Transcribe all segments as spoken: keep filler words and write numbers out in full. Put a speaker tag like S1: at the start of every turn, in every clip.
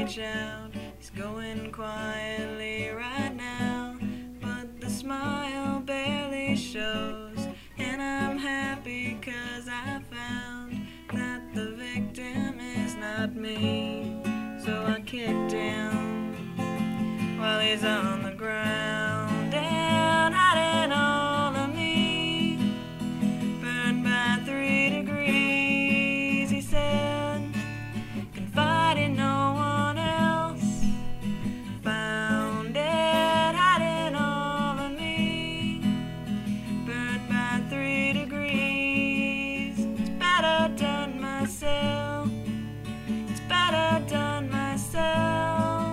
S1: reach out. He's going quietly right now, but the smile barely shows. And I'm happy 'cause I found that the victim is not me. So I kicked him while he's on the ground and hiding all of me. Burned by three degrees, he said, confide in no one else. Found it hiding all of me. Burned by three degrees. It's better done myself. It's better done myself.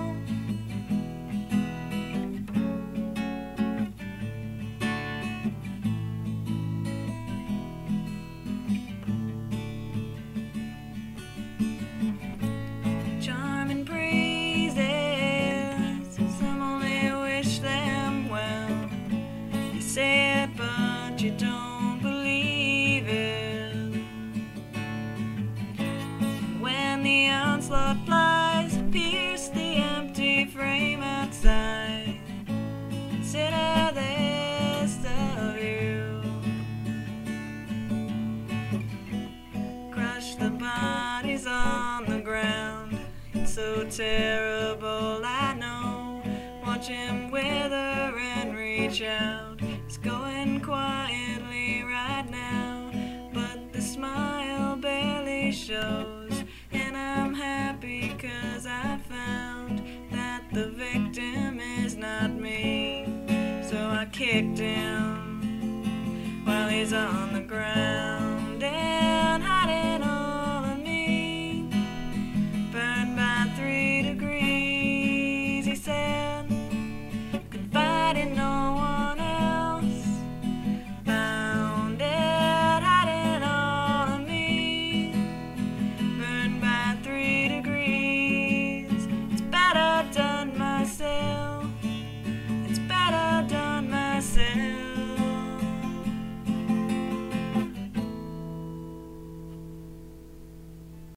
S1: Charming breezes, some only wish them well. You say it, but you don't believe it. When the onslaught flies, pierce the empty frame outside. Consider this the view. Crush the bodies on the ground. It's so terrible, I know. Watch him wither and reach out. He's going quietly right now, but the smile barely shows. And I'm happy 'cause I found that the victim is not me. So I kicked him while he's on the ground and hiding all of me. Burned by three degrees, he said, confide in no